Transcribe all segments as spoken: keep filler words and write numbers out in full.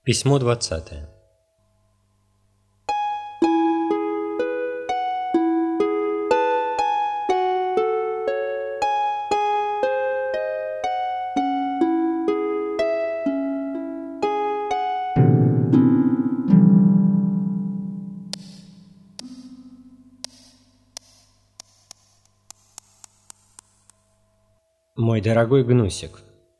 Письмо двадцатое. Мой дорогой Гнусик,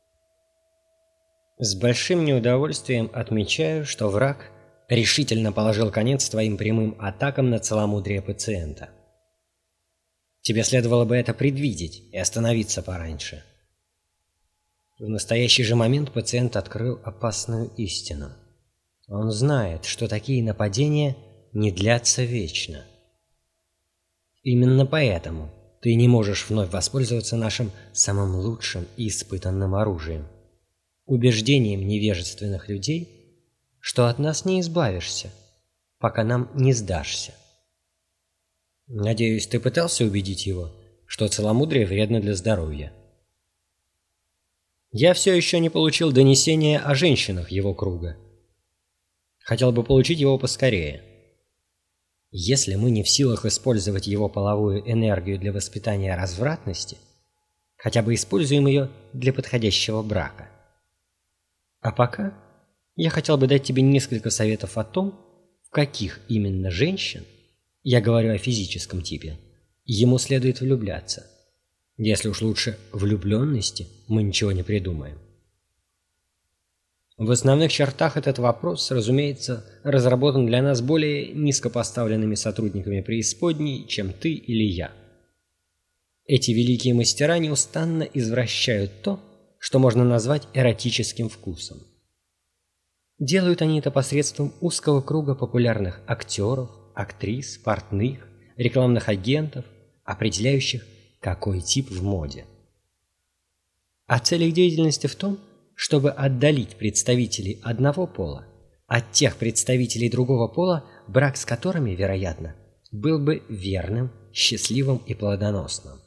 с большим неудовольствием отмечаю, что враг решительно положил конец твоим прямым атакам на целомудрие пациента. Тебе следовало бы это предвидеть и остановиться пораньше. В настоящий же момент пациент открыл опасную истину. Он знает, что такие нападения не длятся вечно. Именно поэтому ты не можешь вновь воспользоваться нашим самым лучшим и испытанным оружием – убеждением невежественных людей, что от нас не избавишься, пока нам не сдашься. Надеюсь, ты пытался убедить его, что целомудрие вредно для здоровья. Я все еще не получил донесения о женщинах его круга. Хотел бы получить его поскорее. Если мы не в силах использовать его половую энергию для воспитания развратности, хотя бы используем ее для подходящего брака. А пока я хотел бы дать тебе несколько советов о том, в каких именно женщин, я говорю о физическом типе, ему следует влюбляться. Если уж лучше влюбленности мы ничего не придумаем. В основных чертах этот вопрос, разумеется, разработан для нас более низкопоставленными сотрудниками преисподней, чем ты или я. Эти великие мастера неустанно извращают то, что можно назвать эротическим вкусом. Делают они это посредством узкого круга популярных актеров, актрис, портных, рекламных агентов, определяющих, какой тип в моде. А цель их деятельности в том, чтобы отдалить представителей одного пола от тех представителей другого пола, брак с которыми, вероятно, был бы верным, счастливым и плодоносным.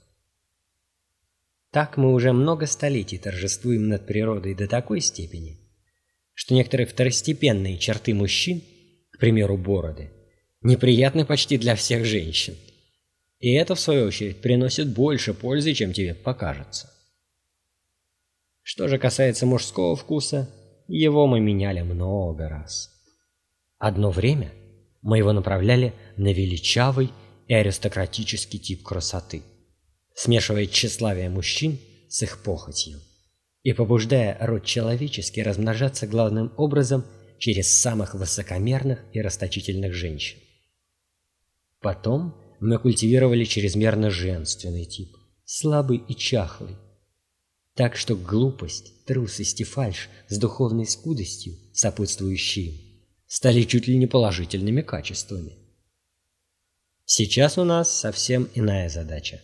Так мы уже много столетий торжествуем над природой до такой степени, что некоторые второстепенные черты мужчин, к примеру, бороды, неприятны почти для всех женщин. И это, в свою очередь, приносит больше пользы, чем тебе покажется. Что же касается мужского вкуса, его мы меняли много раз. Одно время мы его направляли на величавый и аристократический тип красоты, смешивая тщеславие мужчин с их похотью и побуждая род человеческий размножаться главным образом через самых высокомерных и расточительных женщин. Потом мы культивировали чрезмерно женственный тип, слабый и чахлый, так что глупость, трусость и фальшь с духовной скудостью, сопутствующие им, стали чуть ли не положительными качествами. Сейчас у нас совсем иная задача.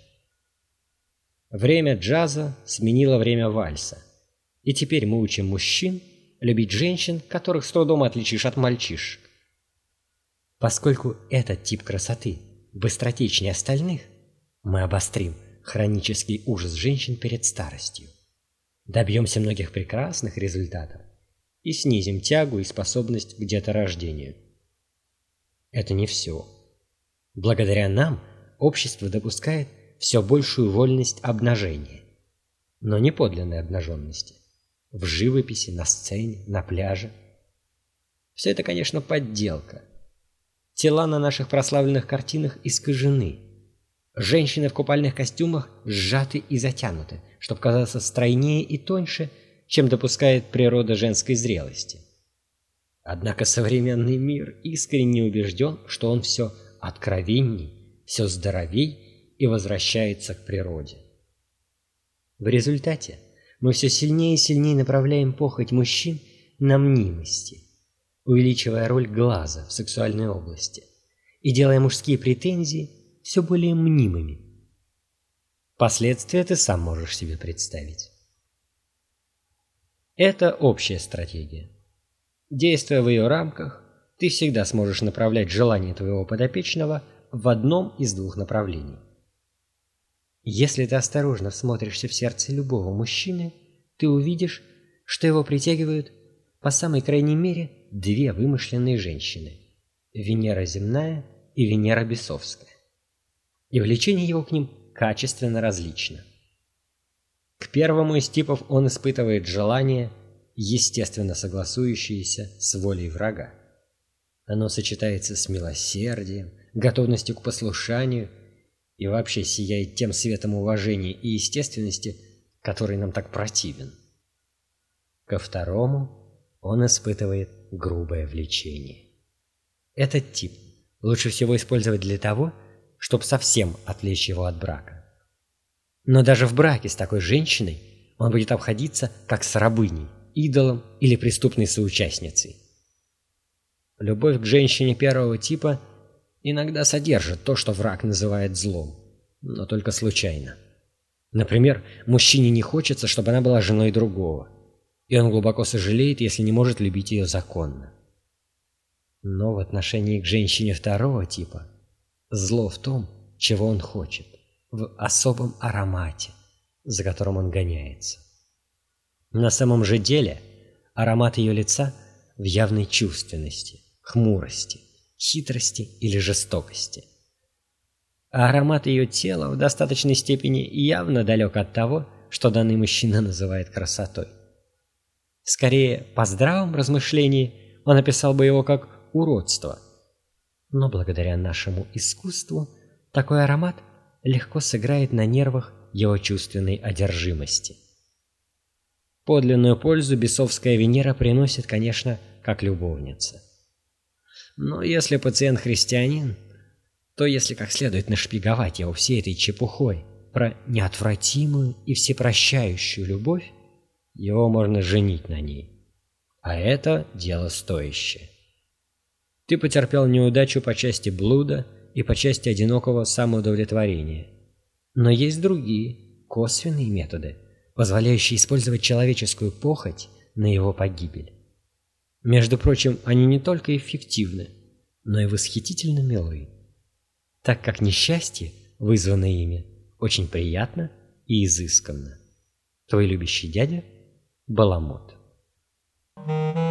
Время джаза сменило время вальса, и теперь мы учим мужчин любить женщин, которых с трудом отличишь от мальчишек. Поскольку этот тип красоты быстротечнее остальных, мы обострим хронический ужас женщин перед старостью, добьемся многих прекрасных результатов и снизим тягу и способность к деторождению. Это не все. Благодаря нам общество допускает все большую вольность обнажения, но не подлинной обнаженности, в живописи, на сцене, на пляже. Все это, конечно, подделка. Тела на наших прославленных картинах искажены. Женщины в купальных костюмах сжаты и затянуты, чтобы казаться стройнее и тоньше, чем допускает природа женской зрелости. Однако современный мир искренне убежден, что он все откровенней, все здоровей и возвращается к природе. В результате мы все сильнее и сильнее направляем похоть мужчин на мнимости, увеличивая роль глаза в сексуальной области и делая мужские претензии все более мнимыми. Последствия ты сам можешь себе представить. Это общая стратегия. Действуя в ее рамках, ты всегда сможешь направлять желание твоего подопечного в одном из двух направлений. Если ты осторожно всмотришься в сердце любого мужчины, ты увидишь, что его притягивают, по самой крайней мере, две вымышленные женщины – Венера земная и Венера бесовская. И влечение его к ним качественно различно. К первому из типов он испытывает желание, естественно согласующееся с волей врага. Оно сочетается с милосердием, готовностью к послушанию и вообще сияет тем светом уважения и естественности, который нам так противен. Ко второму он испытывает грубое влечение. Этот тип лучше всего использовать для того, чтобы совсем отвлечь его от брака. Но даже в браке с такой женщиной он будет обходиться как с рабыней, идолом или преступной соучастницей. Любовь к женщине первого типа иногда содержит то, что враг называет злом, но только случайно. Например, мужчине не хочется, чтобы она была женой другого, и он глубоко сожалеет, если не может любить ее законно. Но в отношении к женщине второго типа зло в том, чего он хочет, в особом аромате, за которым он гоняется. На самом же деле аромат ее лица в явной чувственности, хмурости, хитрости или жестокости. А аромат ее тела в достаточной степени явно далек от того, что данный мужчина называет красотой. Скорее, по здравом размышлении он описал бы его как уродство. Но благодаря нашему искусству такой аромат легко сыграет на нервах его чувственной одержимости. Подлинную пользу бесовская Венера приносит, конечно, как любовница. Но если пациент христианин, то если как следует нашпиговать его всей этой чепухой про неотвратимую и всепрощающую любовь, его можно женить на ней. А это дело стоящее. Ты потерпел неудачу по части блуда и по части одинокого самоудовлетворения. Но есть другие, косвенные методы, позволяющие использовать человеческую похоть на его погибель. Между прочим, они не только эффективны, но и восхитительно милы, так как несчастье, вызванное ими, очень приятно и изысканно. Твой любящий дядя Баламут.